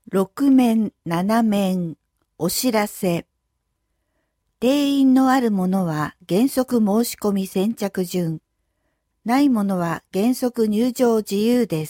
6面7面お知らせ。定員のあるものは原則申し込み先着順。ないものは原則入場自由です。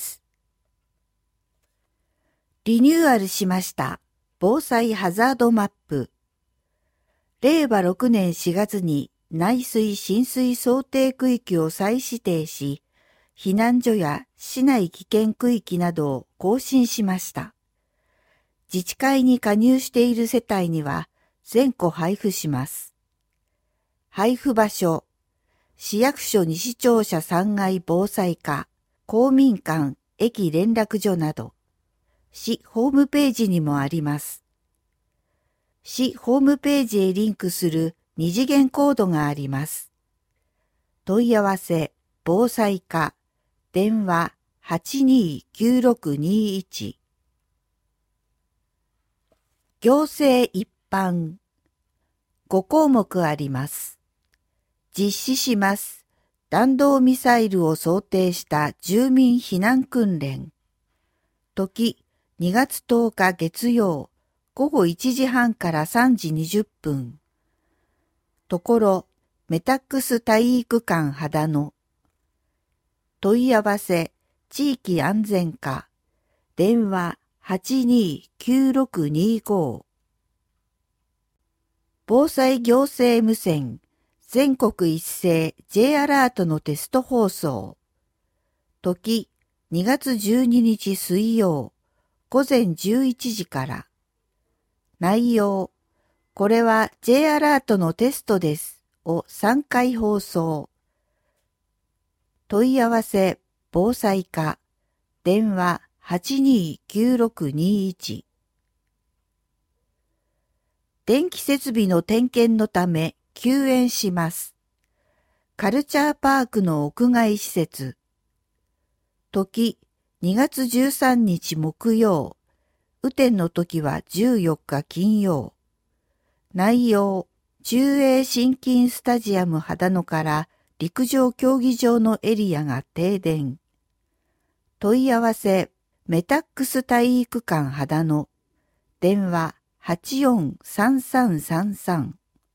リニューアルしました。防災ハザードマップ。令和6年4月に内水浸水想定区域を再指定し、避難所や市内危険区域などを更新しました。自治会に加入している世帯には全個配布します。配布場所、市役所西庁舎3階防災課、公民館、駅連絡所など、市ホームページにもあります。市ホームページへリンクする二次元コードがあります。問い合わせ、防災課、電話829621。行政一般。5項目あります。実施します。弾道ミサイルを想定した住民避難訓練。時、2月10日月曜、午後1時半から3時20分。ところ、メタックス体育館秦野。問い合わせ、地域安全課。電話829625。防災行政無線、全国一斉 J アラートのテスト放送。時、2月12日水曜、午前11時から。内容、これは J アラートのテストです。を3回放送。問い合わせ、防災課。電話829621。電気設備の点検のため休園します。カルチャーパークの屋外施設。時、2月13日木曜。雨天の時は14日金曜。内容、中英新金スタジアム秦野から陸上競技場のエリアが停電。問い合わせ、メタックス体育館秦野。電話843333。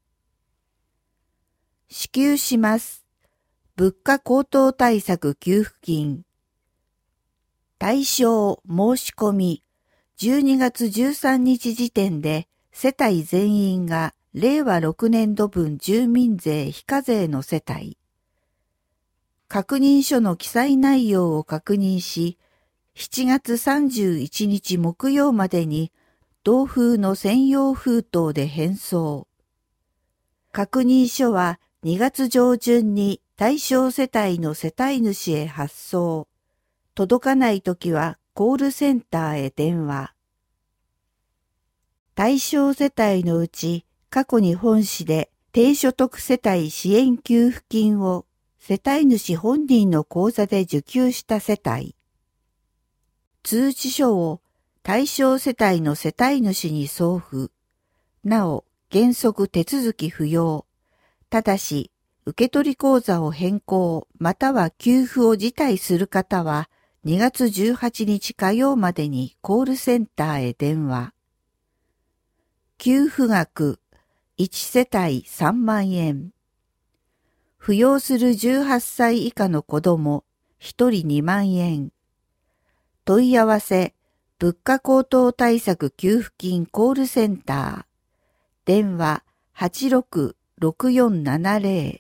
支給します。物価高騰対策給付金。対象申し込み。12月13日時点で世帯全員が令和6年度分住民税非課税の世帯。確認書の記載内容を確認し、7月31日木曜までに同封の専用封筒で返送。確認書は2月上旬に対象世帯の世帯主へ発送。届かないときはコールセンターへ電話。対象世帯のうち過去に本市で低所得世帯支援給付金を世帯主本人の口座で受給した世帯。通知書を対象世帯の世帯主に送付。なお、原則手続き不要。ただし、受取口座を変更または給付を辞退する方は2月18日火曜までにコールセンターへ電話。給付額1世帯3万円。扶養する18歳以下の子供1人2万円。問い合わせ物価高騰対策給付金コールセンター。電話866470。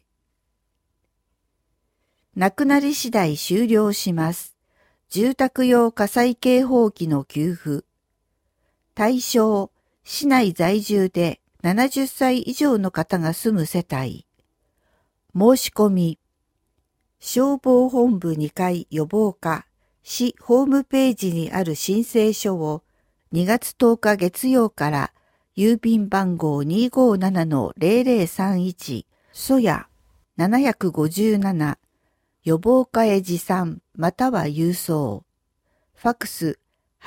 なくなり次第終了します。住宅用火災警報器の給付。対象市内在住で70歳以上の方が住む世帯。申し込み。消防本部2階予防課市ホームページにある申請書を2月10日月曜から郵便番号 257-0031 蘇屋757予防課へ持参または郵送。ファックス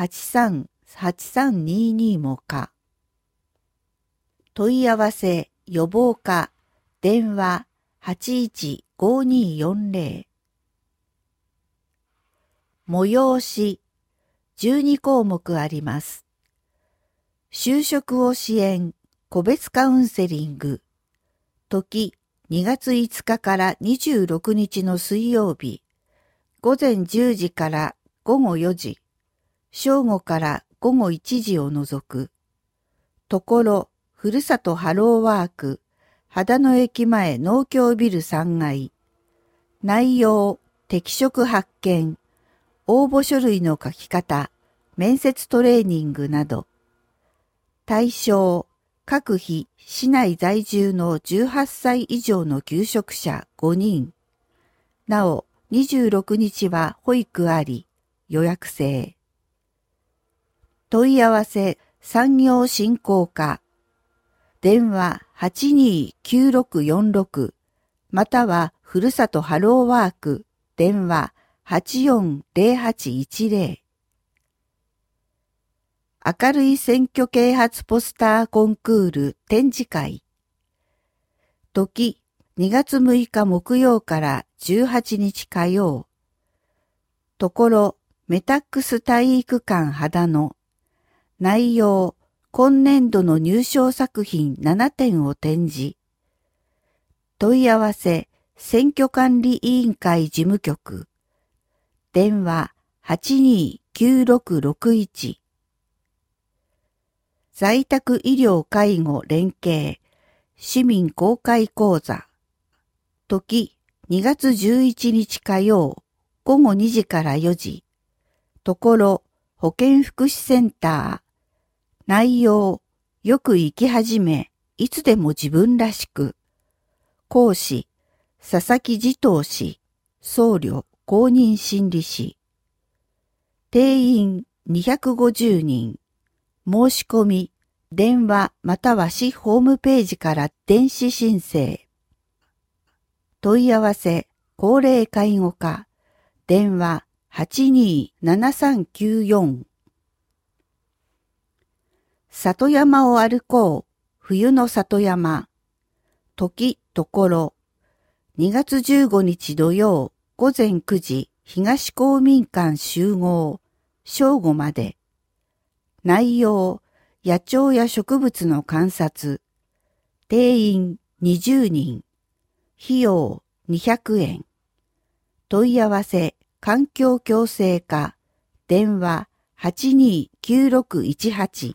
838322もか。問い合わせ予防課電話815240。催し12項目あります。 就職を支援、個別カウンセリング。時、2月5日から26日の水曜日、午前10時から午後4時、正午から午後1時を除く。ところ、ふるさとハローワーク、秦野駅前農協ビル3階。内容、適職発見、応募書類の書き方、面接トレーニングなど。対象、各日市内在住の18歳以上の求職者5人。なお、26日は保育あり、予約制。問い合わせ、産業振興課。電話829646またはふるさとハローワーク電話840810。明るい選挙啓発ポスターコンクール展示会。時2月6日木曜から18日火曜。ところメタックス体育館秦野。内容今年度の入賞作品7点を展示。問い合わせ選挙管理委員会事務局。電話829661。在宅医療介護連携市民公開講座。時2月11日火曜午後2時から4時。ところ保健福祉センター。内容、よく生き始め、いつでも自分らしく。講師、佐々木慈瞳氏、僧侶、公認心理師。定員250人。申し込み、電話または市ホームページから電子申請。問い合わせ、高齢介護課。電話827394。里山を歩こう、冬の里山。時、ところ。2月15日土曜、午前9時、東公民館集合、正午まで。内容、野鳥や植物の観察。定員20人。費用200円。問い合わせ、環境共生課。電話829618。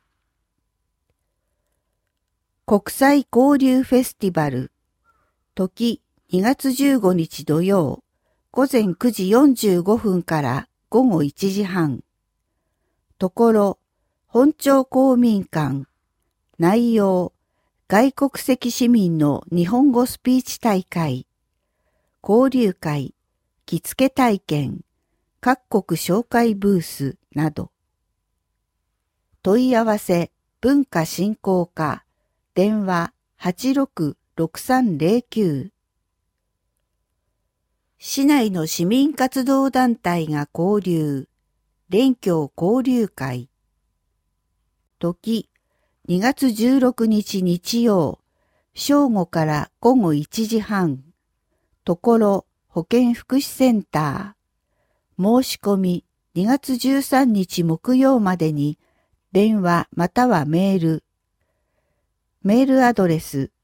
国際交流フェスティバル。時2月15日土曜、午前9時45分から午後1時半。ところ、本町公民館。内容、外国籍市民の日本語スピーチ大会。交流会、着付け体験、各国紹介ブースなど。問い合わせ、文化振興課。電話866309。市内の市民活動団体が交流、連協交流会。時2月16日日曜、正午から午後1時半。ところ保健福祉センター。申し込み2月13日木曜までに電話またはメール。メールアドレス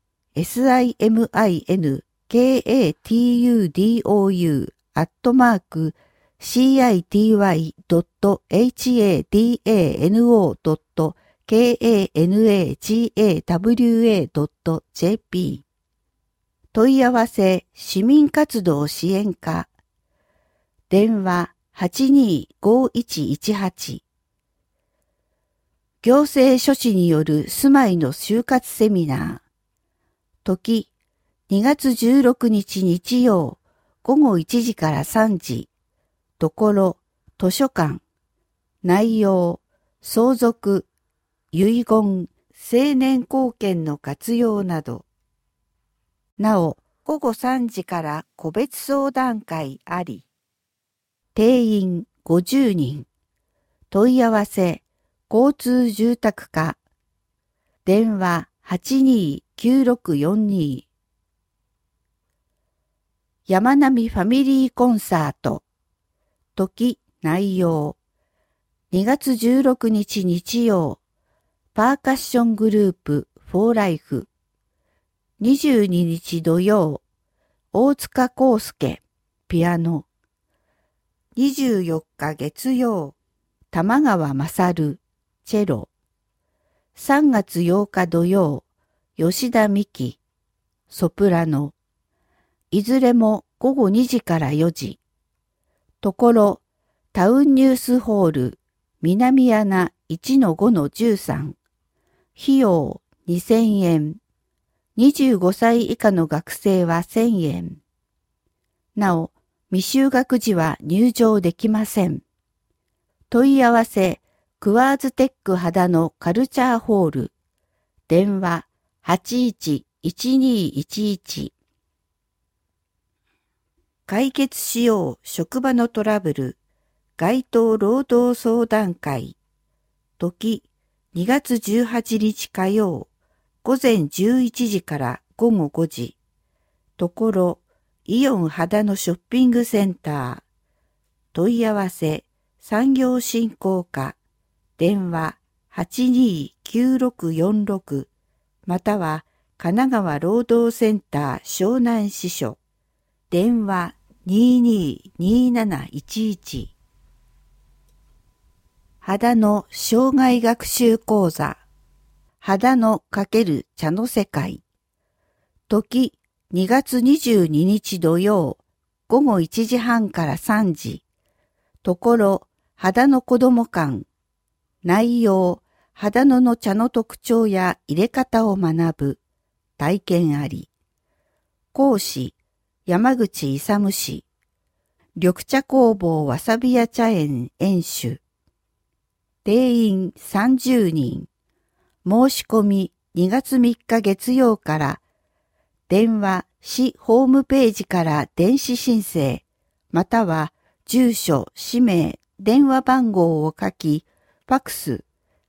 simityu.atmako.city.kanaga.jp 問い合わせ市民活動支援課。電話825118。行政書士による住まいの就活セミナー。時2月16日日曜午後1時から3時。ところ図書館。内容相続、遺言、成年後見の活用など。なお午後3時から個別相談会あり。定員50人。問い合わせ交通住宅課。電話829642。山並ファミリーコンサート。時、内容。2月16日日曜。 パーカッショングループフォーライフ。22日土曜、大塚康介、ピアノ。24日月曜、玉川勝、チェロ。3月8日土曜、吉田美希、ソプラノ。いずれも午後2時から4時。ところ、タウンニュースホール、南穴 1-5-13。費用2000円。25歳以下の学生は1000円。なお、未就学時は入場できません。問い合わせ、クワーズテック肌のカルチャーホール。電話811211。解決しよう職場のトラブル。街頭労働相談会。時、2月18日火曜。午前11時から午後5時。ところ、イオン肌のショッピングセンター。問い合わせ、産業振興課。電話829646。または、神奈川労働センター湘南支所。電話222711。肌の生涯学習講座。肌の×茶の世界。時、2月22日土曜、午後1時半から3時。ところ、肌の子ども館。内容、肌の茶の特徴や入れ方を学ぶ。体験あり。講師、山口勇氏。緑茶工房わさび屋茶園園主。定員30人。申し込み2月3日月曜から、電話、市ホームページから電子申請、または住所、氏名、電話番号を書き、ファックス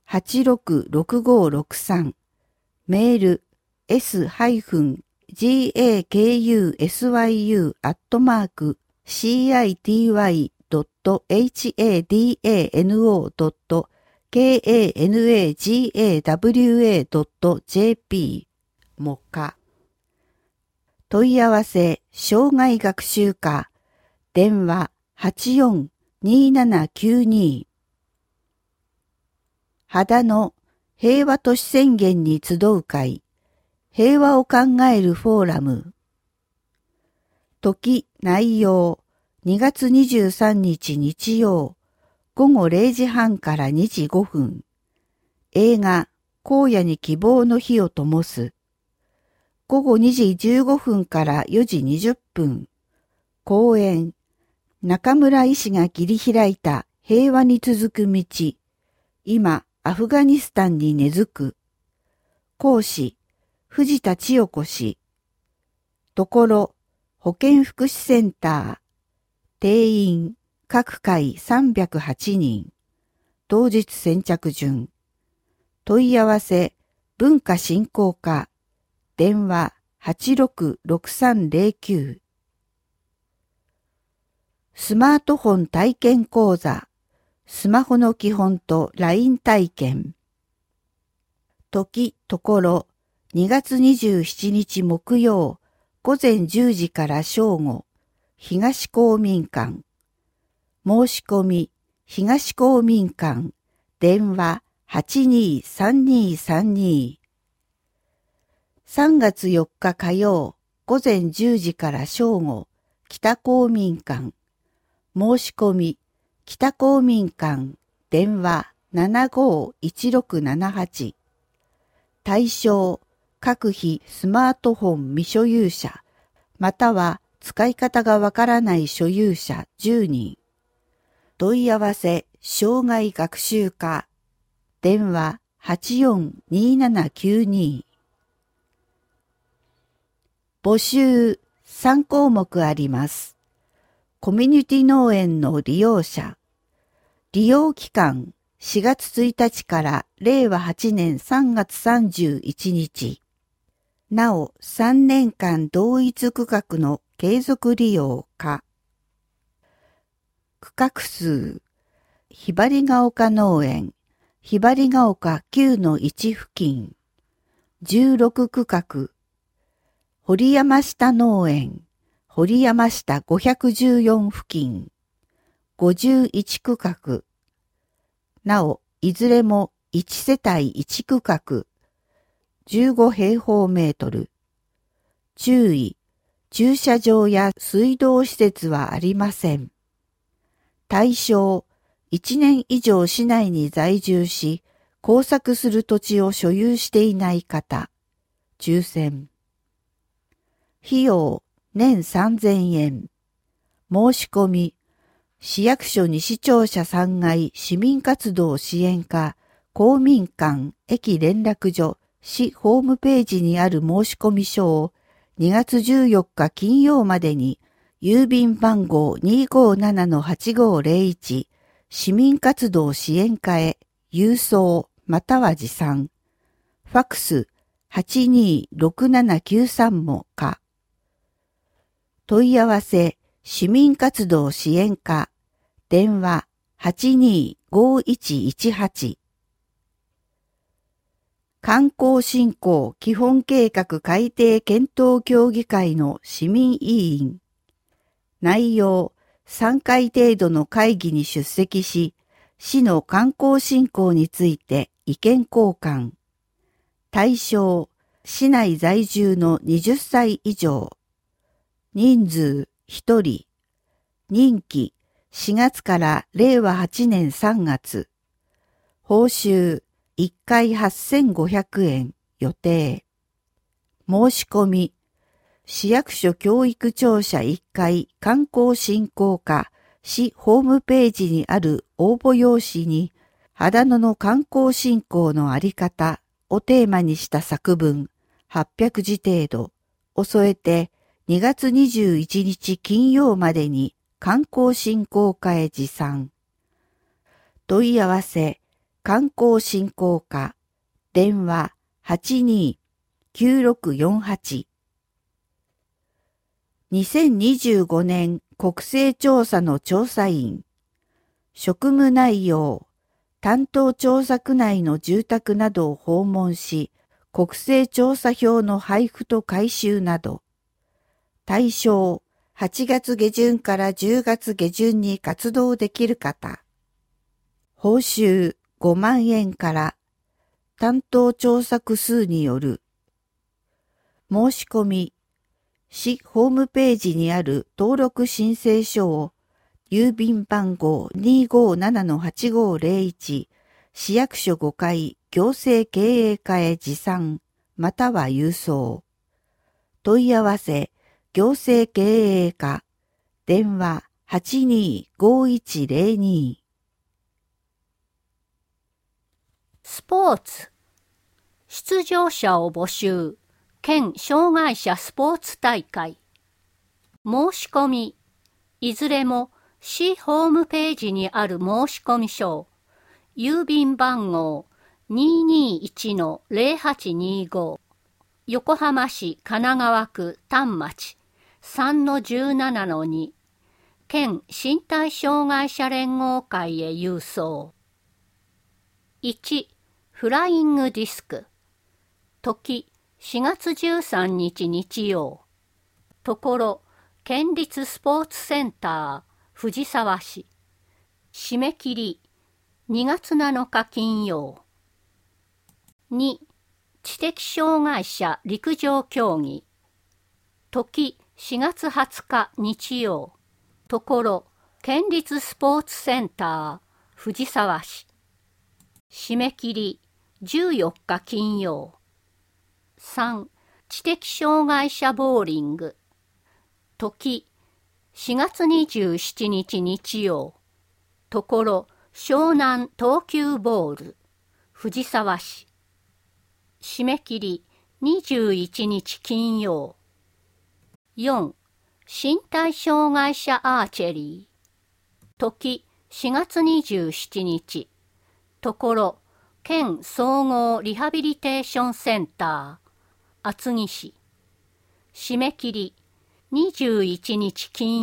866563、メール s-hydano.city.hadano.kanagawa.jp もか。問い合わせ、生涯学習課、電話842792。肌の平和都市宣言に集う会、平和を考えるフォーラム。時、内容、2月23日日曜、午後0時半から2時5分。映画、荒野に希望の火を灯す。午後2時15分から4時20分。講演、中村医師が切り開いた平和に続く道。今、アフガニスタンに根付く。講師、藤田千代子氏。ところ、保健福祉センター。定員、各回308人。当日先着順。問い合わせ、文化振興課。電話866309。スマートフォン体験講座。スマホの基本と LINE 体験。時、ところ、2月27日木曜、午前10時から正午、東公民館。申し込み、東公民館、電話823232。3月4日火曜、午前10時から正午、北公民館。申し込み、北公民館、電話751678。対象、各費スマートフォン未所有者、または使い方がわからない所有者10人。問い合わせ、生涯学習課。電話842792。募集3項目あります。コミュニティ農園の利用者。利用期間4月1日から令和8年3月31日。なお3年間同一区画の継続利用か。区画数。ひばりが丘農園、 ひばりが丘9-1付近、16区画、堀山下農園、堀山下514付近、51区画、なお、いずれも1世帯1区画、15平方メートル。注意、駐車場や水道施設はありません。対象、1年以上市内に在住し、耕作する土地を所有していない方、抽選。費用、年3000円。申し込み、市役所西庁舎3階市民活動支援課公民館駅連絡所市ホームページにある申し込み書を2月14日金曜までに郵便番号 257-8501 市民活動支援課へ郵送または持参。ファクス826793もか。問い合わせ市民活動支援課電話825118観光振興基本計画改定検討協議会の市民委員内容3回程度の会議に出席し市の観光振興について意見交換対象市内在住の20歳以上人数1人任期4月から令和8年3月。報酬1回8500円予定。申し込み。市役所教育庁舎1階観光振興課市ホームページにある応募用紙に秦野の観光振興のあり方をテーマにした作文800字程度を添えて2月21日金曜までに観光振興課へ持参。問い合わせ、観光振興課、電話829648。2025年国勢調査の調査員。職務内容、担当調査区内の住宅などを訪問し、国勢調査票の配布と回収など。対象、8月下旬から10月下旬に活動できる方。報酬5万円から担当調査区数による。申し込み、市ホームページにある登録申請書を郵便番号 257-8501 市役所5階行政経営課へ持参または郵送。問い合わせ行政経営課電話825102。 スポーツ出場者を募集県障害者スポーツ大会申し込みいずれも市ホームページにある申込書を郵便番号 221-0825 横浜市神奈川区丹町 3-17-2 県身体障害者連合会へ郵送。1. フライングディスク時4月13日日曜ところ県立スポーツセンター藤沢市締め切り2月7日金曜。2. 知的障害者陸上競技時4月20日日曜ところ県立スポーツセンター藤沢市締め切り14日金曜。3. 知的障害者ボーリング時4月27日日曜ところ湘南東急ボール藤沢市締め切り21日金曜。4. 身体障害者アーチェリー時4月27日ところ県総合リハビリテーションセンター厚木市締め切り21日金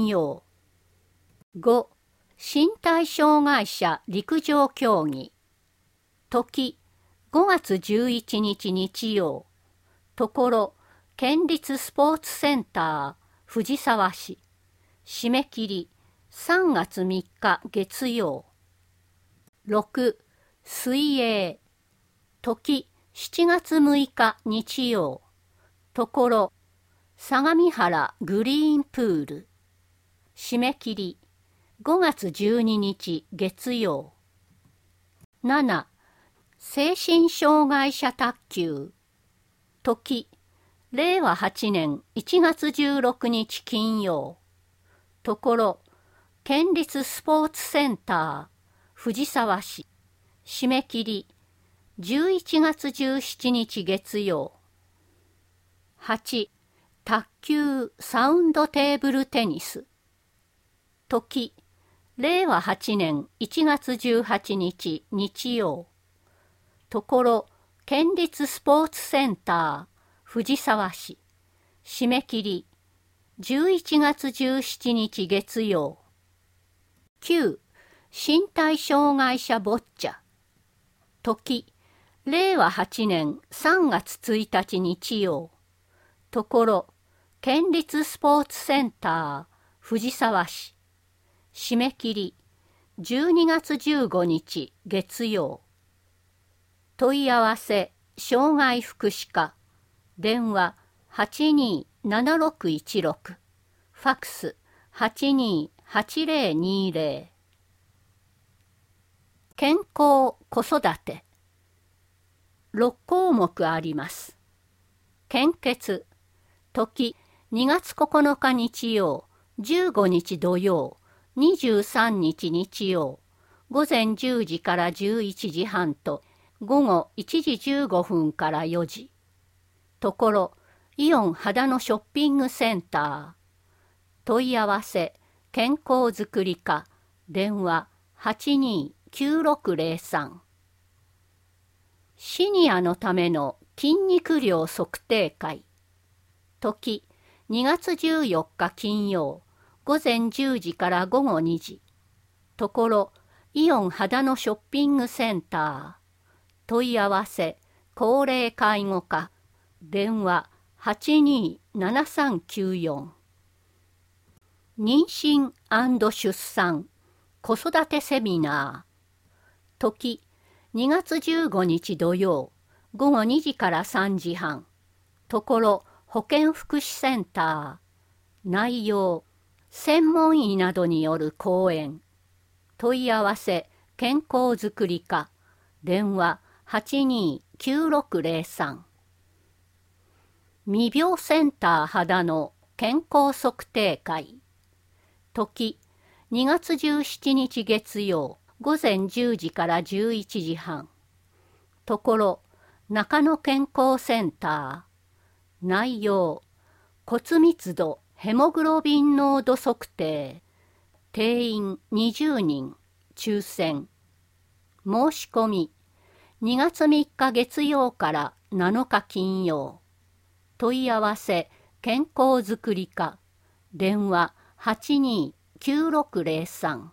曜。5. 身体障害者陸上競技時5月11日日曜。ところ県立スポーツセンター藤沢市。締め切り3月3日月曜。6. 水泳。時7月6日日曜。ところ相模原グリーンプール。締め切り5月12日月曜。7. 精神障害者卓球。時令和8年1月16日金曜。ところ県立スポーツセンター藤沢市。締め切り11月17日月曜。8. 卓球サウンドテーブルテニス。時令和8年1月18日日曜。ところ県立スポーツセンター藤沢市。締め切り11月17日月曜。9. 身体障害者ボッチャ。時令和8年3月1日日曜。ところ県立スポーツセンター藤沢市。締め切り12月15日月曜。問い合わせ障害福祉課。電話827616。ファクス828020。健康子育て。6項目あります。献血。時2月9日日曜、15日土曜、23日日曜、午前10時から11時半と午後1時15分から4時。ところイオン秦野ショッピングセンター。問い合わせ健康づくり課。電話829603。シニアのための筋肉量測定会。時2月14日金曜、午前10時から午後2時。ところイオン秦野ショッピングセンター。問い合わせ高齢介護課。電話827394。妊娠&出産子育てセミナー。時2月15日土曜、午後2時から3時半。ところ保健福祉センター。内容専門医などによる講演。問い合わせ健康づくり課。電話829603。未病センター秦野健康測定会。時2月17日月曜、午前10時から11時半。ところ中野健康センター。内容骨密度ヘモグロビン濃度測定。定員20人。抽選。申し込み2月3日月曜から7日金曜。問い合わせ健康づくり課。電話829603。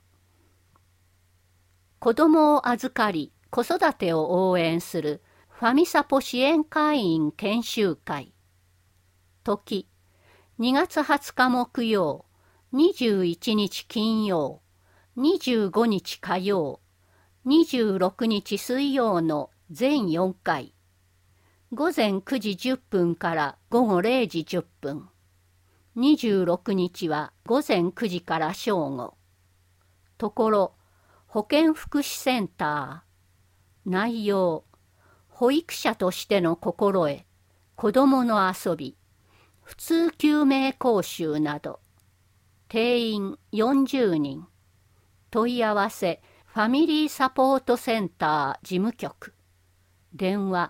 子どもを預かり子育てを応援するファミサポ支援会員研修会。時2月20日木曜、21日金曜、25日火曜、26日水曜の全4回。午前9時10分から午後0時10分。26日は午前9時から正午。ところ保健福祉センター。内容保育者としての心得、子どもの遊び、普通救命講習など。定員40人。問い合わせファミリーサポートセンター事務局。電話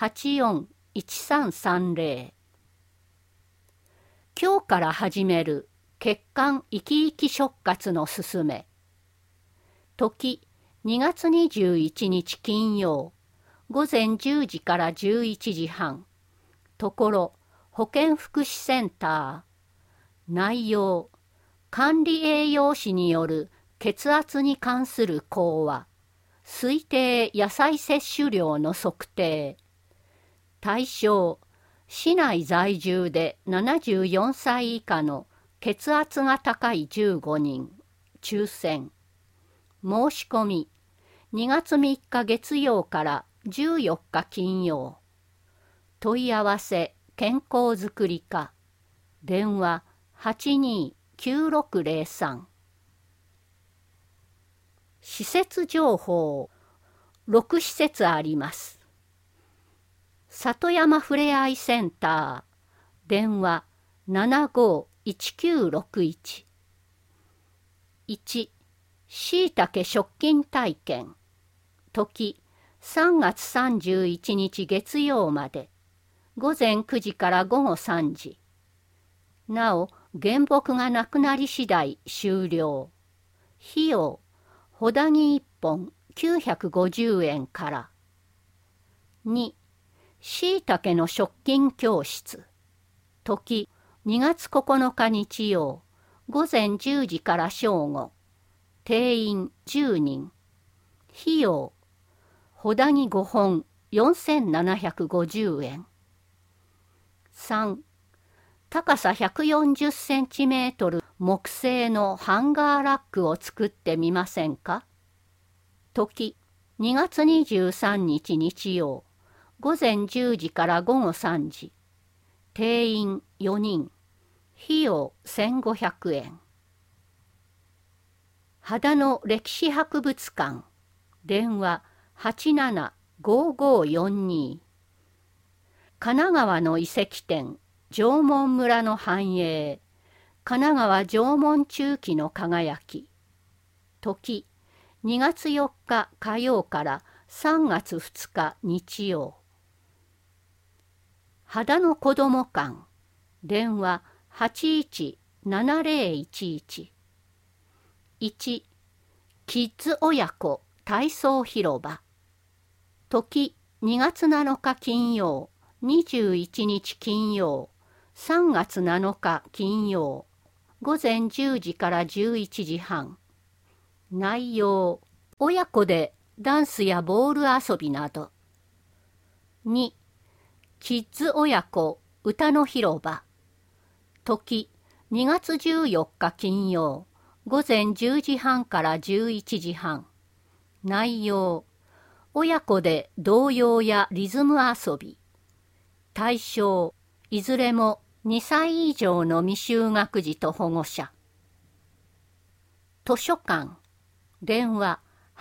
841330。今日から始める血管生き生き触活のすすめ。時2月21日金曜、午前10時から11時半。ところ保健福祉センター。内容管理栄養士による血圧に関する講話、 推定野菜摂取量の測定。対象、市内在住で74歳以下の血圧が高い15人、抽選。申し込み、2月3日月曜から14日金曜。問い合わせ、健康づくり課。電話、829603。施設情報、6施設あります。里山ふれあいセンター、電話751961。1、しいたけ食菌体験。時、3月31日月曜まで。午前9時から午後3時。なお、原木がなくなり次第終了。費用、ほだぎ1本950円から。2、しいたけの食菌教室。時、2月9日日曜、午前10時から正午。定員10人。費用、ほだぎ5本4750円。3、高さ140センチメートル木製のハンガーラックを作ってみませんか。時、2月23日日曜、午前10時から午後3時。定員4人。費用1500円。秦野歴史博物館。電話875542。神奈川の遺跡展、縄文村の繁栄。神奈川縄文中期の輝き。時、2月4日火曜から3月2日日曜。秦野子ども館。電話817011。1、キッズ親子体操広場。時、2月7日金曜、21日金曜、3月7日金曜、午前10時から11時半。内容、親子でダンスやボール遊びなど。2、キッズ親子歌の広場。時、2月14日金曜、午前10時半から11時半。内容、親子で童謡やリズム遊び。対象、いずれも2歳以上の未就学児と保護者。図書館。電話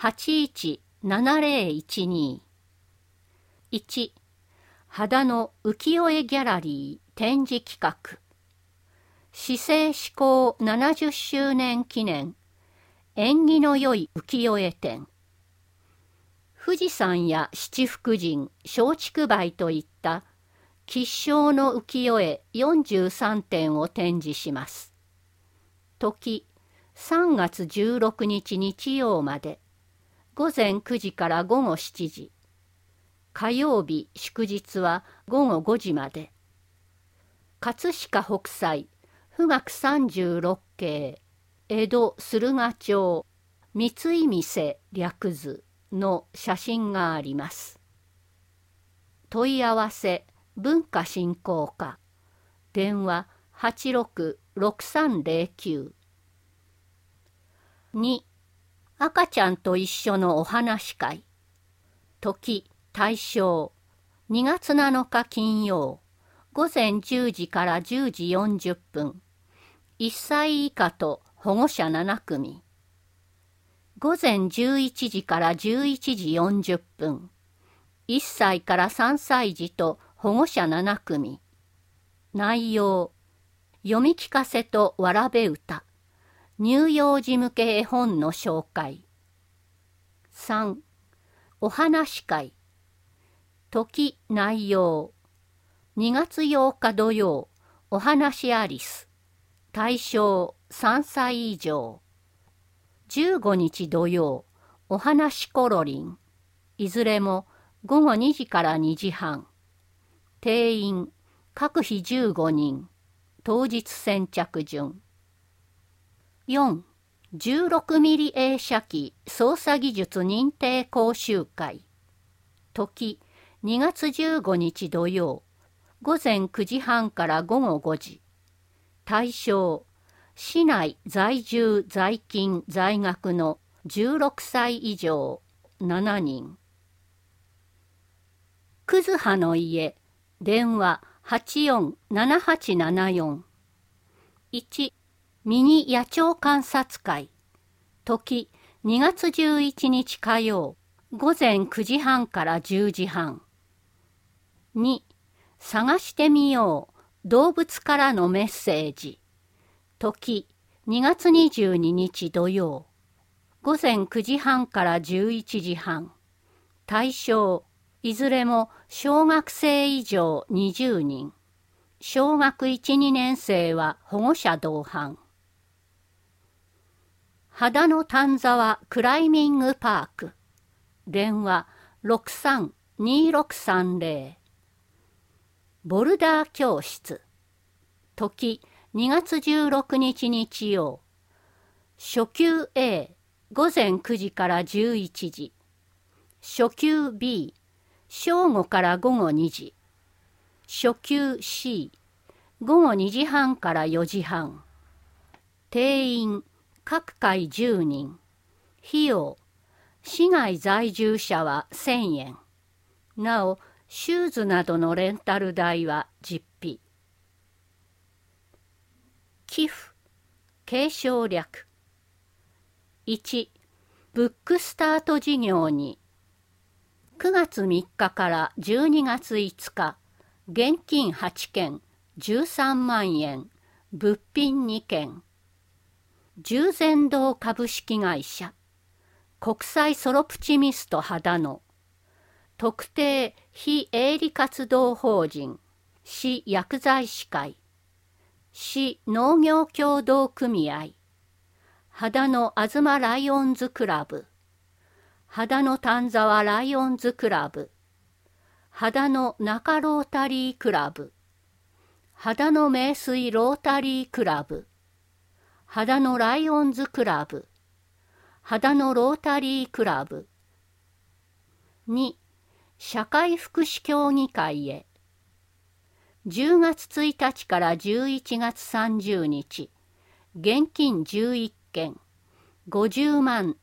817012。1、秦野浮世絵ギャラリー展示企画。市政施行70周年記念縁起の良い浮世絵展。富士山や七福神、松竹梅といった吉祥の浮世絵43点を展示します。時、3月16日日曜まで。午前9時から午後7時。火曜日、祝日は午後5時まで。葛飾北斎、富岳36景、江戸駿河町、三井店略図の写真があります。問い合わせ、文化振興課。電話866309。2、赤ちゃんと一緒のお話会。時、対象、2月7日金曜、午前10時から10時40分。1歳以下と保護者7組。午前11時から11時40分。1歳から3歳児と保護者7組。内容、読み聞かせとわらべ歌。乳幼児向け絵本の紹介。3、お話会。時、内容。2月8日土曜、お話アリス。対象、3歳以上。15日土曜、お話コロリン。いずれも午後2時から2時半。定員、各日15人。当日先着順。4、 16ミリ映写機操作技術認定講習会。時、2月15日土曜、午前9時半から午後5時。対象、市内在住在勤在学の16歳以上7人。くずはの家、電話847874。1、ミニ野鳥観察会。時、2月11日火曜、午前9時半から10時半。2、探してみよう、動物からのメッセージ。時、2月22日土曜、午前9時半から11時半。対象、いずれも小学生以上20人。小学1、2年生は保護者同伴。秦野丹沢クライミングパーク。電話632630。ボルダー教室。時2月16日日曜。初級 A、午前9時から11時。初級 B、正午から午後2時。初級 C、午後2時半から4時半。定員、各回10人。費用、市外在住者は1000円。なお、シューズなどのレンタル代は実費。寄付、継承略。1、ブックスタート事業に、9月3日から12月5日、現金8件、13万円、物品2件。従前堂株式会社、国際ソロプチミスト秦野、特定非営利活動法人、市薬剤師会、市農業協同組合、秦野あずまライオンズクラブ、秦野丹沢ライオンズクラブ、秦野中ロータリークラブ、秦野名水ロータリークラブ、秦野ライオンズクラブ、秦野ロータリークラブ。2、社会福祉協議会へ。10月1日から11月30日、現金11件、50万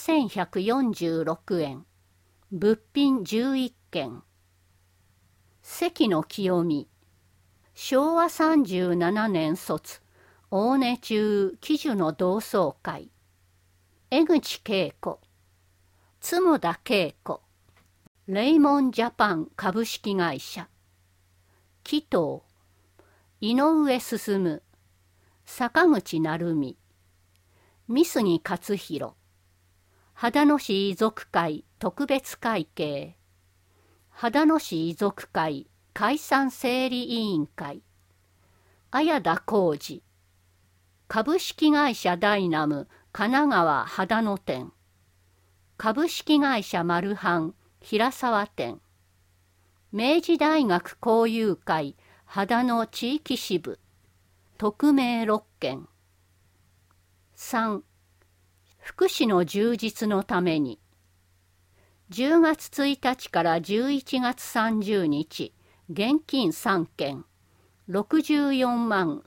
7146円、物品11件。関野清美、昭和37年卒、大根中喜寿の同窓会。江口恵子、角田恵子、レイモンジャパン株式会社。紀藤、井上進、坂口成美、三杉勝弘、秦野市遺族会特別会計、秦野市遺族会解散整理委員会、綾田浩二、株式会社ダイナム神奈川秦野店、株式会社マルハン平沢店、明治大学交友会秦野地域支部、匿名6件。3、福祉の充実のために、10月1日から11月30日、現金3件、64万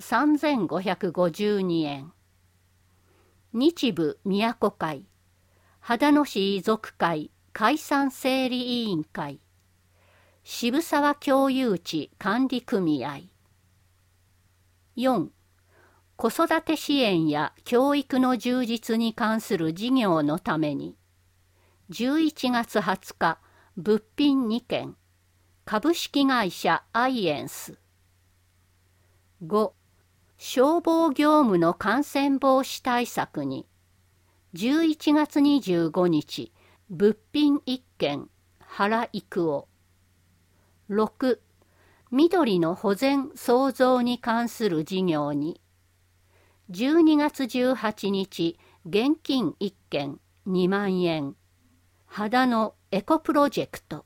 3552円。日部宮古会、秦野市遺族会解散整理委員会、渋沢共有地管理組合。4、子育て支援や教育の充実に関する事業のために、11月20日、物品2件、株式会社アイエンス。5、消防業務の感染防止対策に、11月25日、物品1件、原育夫。6、緑の保全創造に関する事業に、12月18日、現金1件、2万円、秦野エコプロジェクト。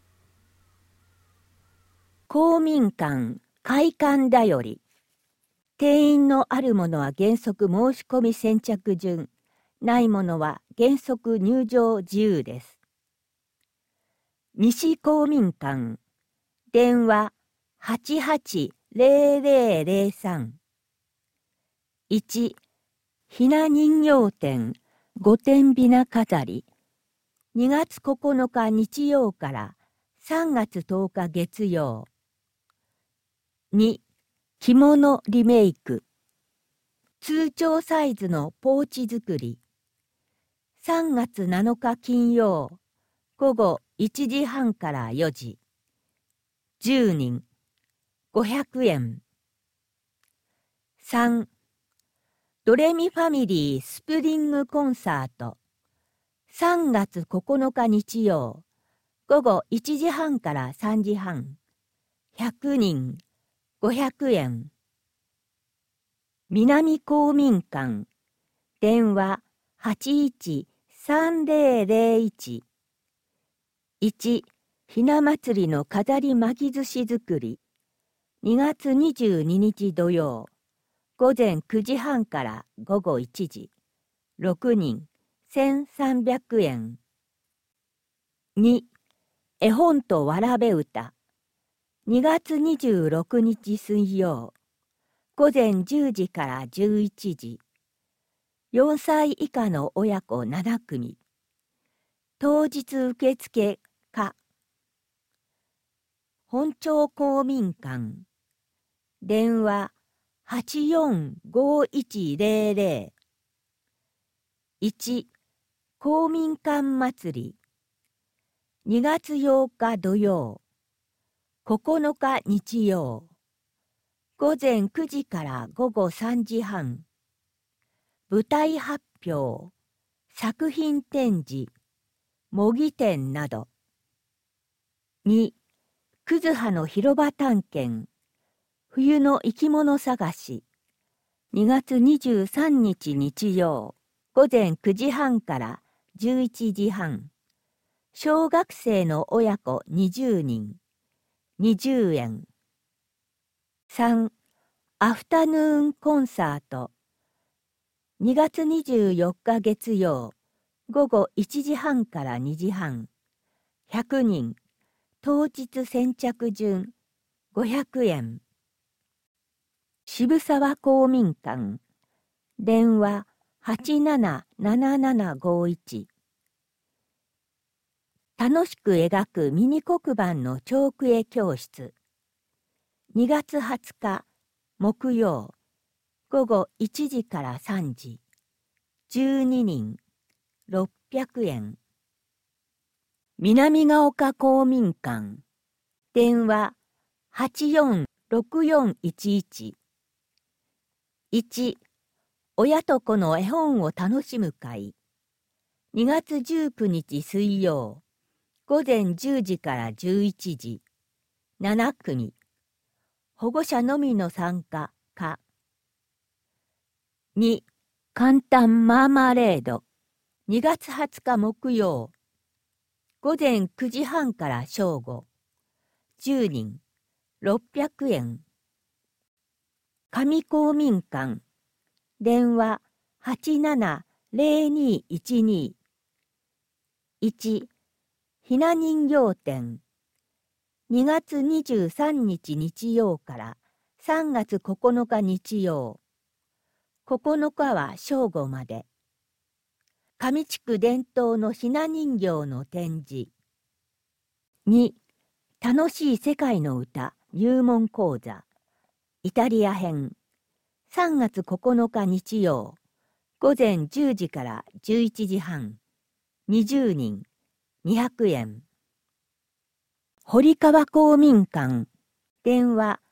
公民館開館だより。 定員のあるものは原則申し込み先着順、ないものは原則入場自由です。西公民館、電話880003。1、ひな人形展御殿びな飾り。2月9日日曜から3月10日月曜。2、着物リメイク。通帳サイズのポーチ作り。3月7日金曜、午後1時半から4時。10人、500円。3、ドレミファミリースプリングコンサート。3月9日日曜、午後1時半から3時半。100人、500円。南公民館、電話813001。1、ひな祭りの飾り巻き寿司作り。2月22日土曜、午前9時半から午後1時。6人、1300円。2、絵本とわらべ歌。2月26日水曜、午前10時から11時。4歳以下の親子7組。当日受付か。本町公民館。電話845100。1、公民館祭り。2月8日土曜。9日日曜。午前9時から午後3時半。舞台発表、作品展示、模擬展など。2、くずはの広場探検、冬の生き物探し。2月23日日曜、午前9時半から11時半。小学生の親子20人、20円。3、アフタヌーンコンサート。2月24日月曜、午後1時半から2時半。100人、当日先着順、500円。渋沢公民館、電話877751。楽しく描くミニ黒板のチョーク絵教室。2月20日、木曜、午後1時から3時。12人、600円。南ヶ丘公民館。電話846411。1、親と子の絵本を楽しむ会。2月19日水曜。午前10時から11時。7組。保護者のみの参加か。2、簡単マーマレード。2月20日木曜。午前9時半から正午。10人。600円。上公民館。電話870212。1、ひな人形展。2月23日日曜から3月9日日曜。9日は正午まで。上地区伝統のひな人形の展示。2、楽しい世界の歌入門講座。イタリア編。3月9日日曜。午前10時から11時半。20人。200円。堀川公民館。電話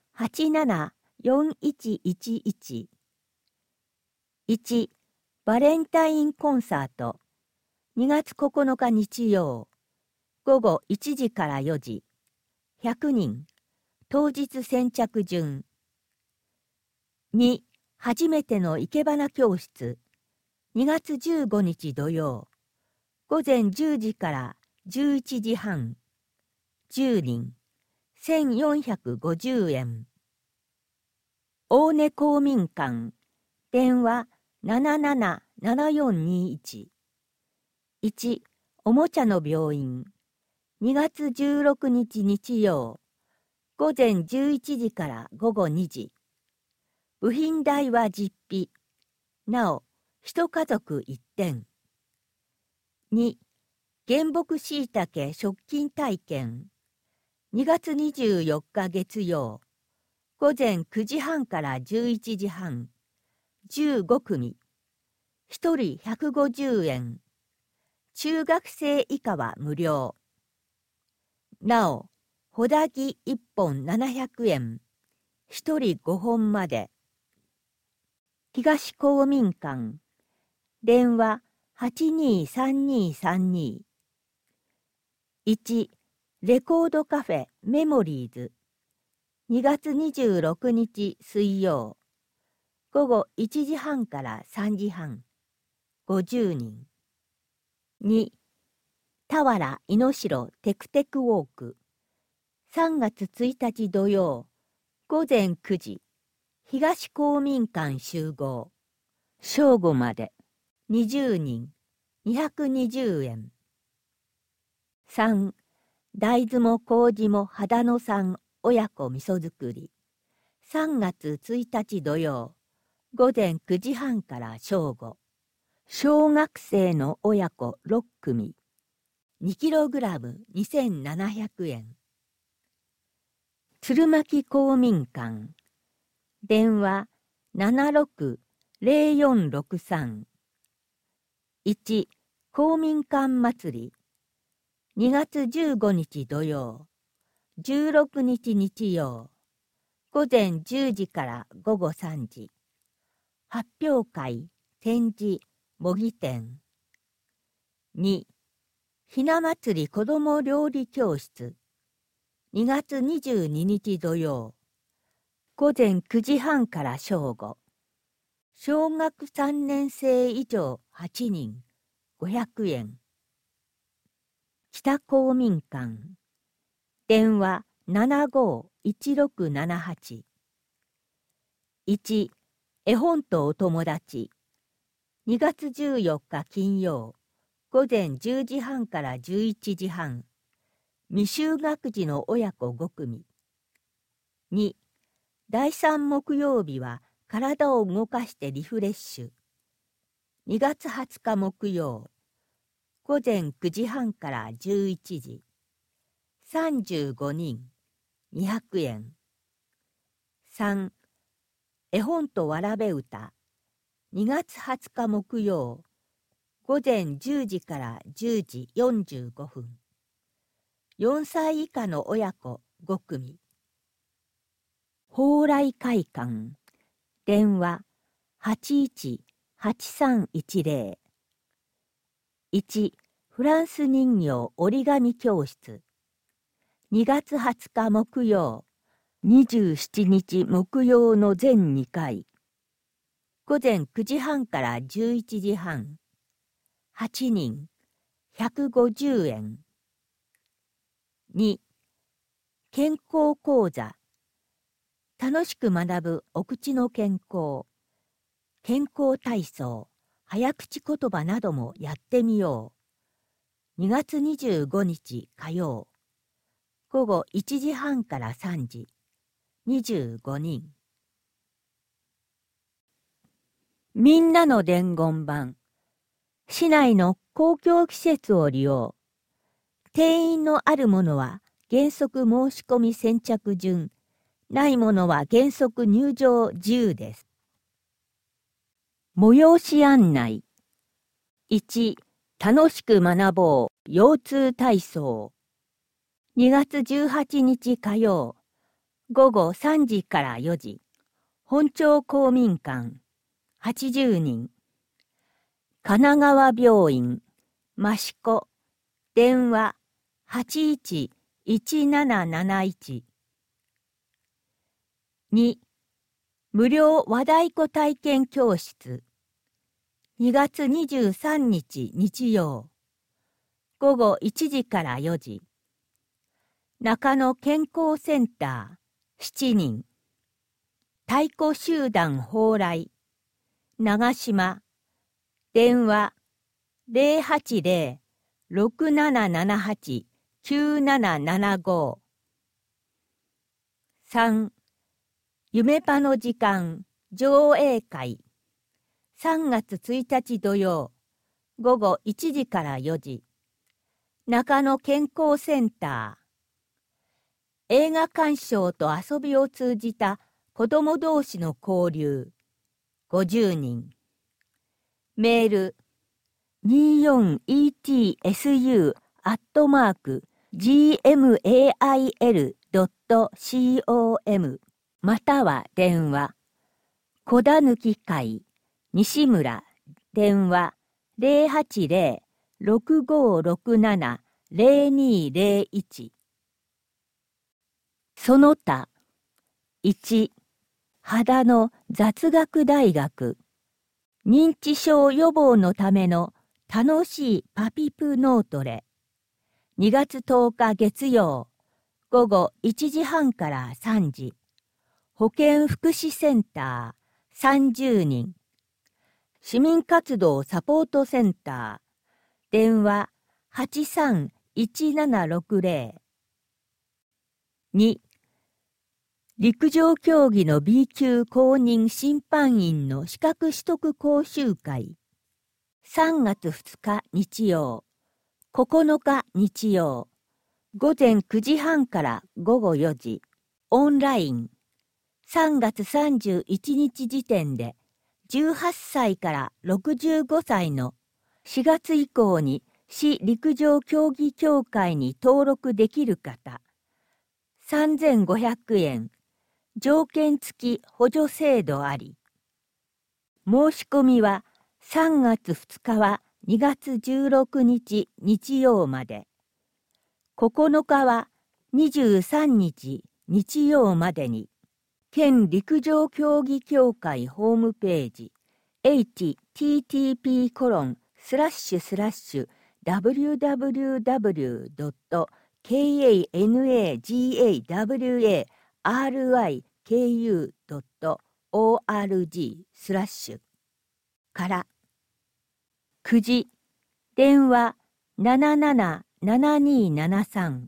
874111。1、バレンタインコンサート。2月9日日曜。午後1時から4時。100人。当日先着順。2、初めての生け花教室。2月15日土曜。午前10時から11時半。10人。1450円。 大根公民館、電話777421。1、おもちゃの病院、2月16日日曜、午前11時から午後2時。部品代は実費。なお、一家族1点。2、原木しいたけ食品体験。2月24日月曜、午前9時半から11時半。15組。1人150円。中学生以下は無料。なお、ほだぎ1本700円。1人5本まで。東公民館。電話823232。1、レコードカフェメモリーズ。2月26日水曜。午後1時半から3時半。50人。2、田原井の城テクテクウォーク。3月1日土曜。午前9時。東公民館集合。正午まで。20人。220円。3、大豆も麹も秦野産親子味噌作り。3月1日土曜。午前9時半から正午。小学生の親子6組。2kg2700円。鶴巻公民館。電話760463。1、公民館祭り。2月15日土曜。16日日曜。午前10時から午後3時。発表会、展示、模擬店。2、ひな祭り子ども料理教室。2月22日土曜。午前9時半から正午。小学3年生以上8人、500円。北公民館。電話751678。1、絵本とお友達。2月14日金曜。午前10時半から11時半。未就学児の親子5組。2、第3木曜日は体を動かしてリフレッシュ。2月20日木曜。午前9時半から11時。35人。200円。3、絵本とわらべ歌。2月20日木曜。午前10時から10時45分。4歳以下の親子5組。蓬莱会館。電話818310。1、フランス人形折り紙教室。2月20日木曜。27日木曜の全2回。午前9時半から11時半。8人。150円。2、健康講座。楽しく学ぶお口の健康。健康体操、早口言葉などもやってみよう。2月25日火曜。午後1時半から3時。25人。みんなの伝言板。市内の公共施設を利用。定員のあるものは原則申し込み先着順。ないものは原則入場自由です。催し案内。1、楽しく学ぼう腰痛体操。2月18日火曜。午後3時から4時。本町公民館。80人。神奈川病院。益子。電話811771。2、無料和太鼓体験教室。2月23日日曜。午後1時から4時。中野健康センター7人。 太鼓集団蓬莱、長島、電話080-6778-9775。3. 夢パの時間上映会。3月1日土曜、午後1時から4時。中野健康センター。映画鑑賞と遊びを通じた子供同士の交流。50人。メール 24etsU@gmail.com または電話。小狸会西村電話080-6567-0201。その他1、秦野雑学大学認知症予防のための楽しいパピプ脳トレ。2月10日月曜、午後1時半から3時。保健福祉センター30人。市民活動サポートセンター。電話831760。2、陸上競技の B 級公認審判員の資格取得講習会。3月2日日曜、9日日曜、午前9時半から午後4時、オンライン。3月31日時点で、18歳から65歳の4月以降に市陸上競技協会に登録できる方、3500円、条件付き補助制度あり。申し込みは3月2日は2月16日日曜まで。9日は23日日曜までに。県陸上競技協会ホームページ http://www.kanagariku.org/ から9時電話777273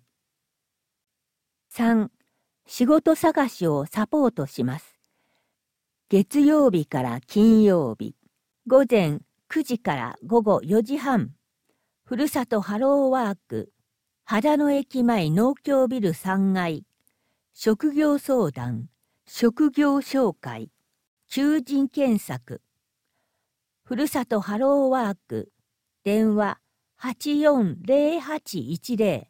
3仕事探しをサポートします。月曜日から金曜日、午前9時から午後4時半、ふるさとハローワーク、秦野駅前農協ビル3階、職業相談、職業紹介、求人検索、ふるさとハローワーク、電話840810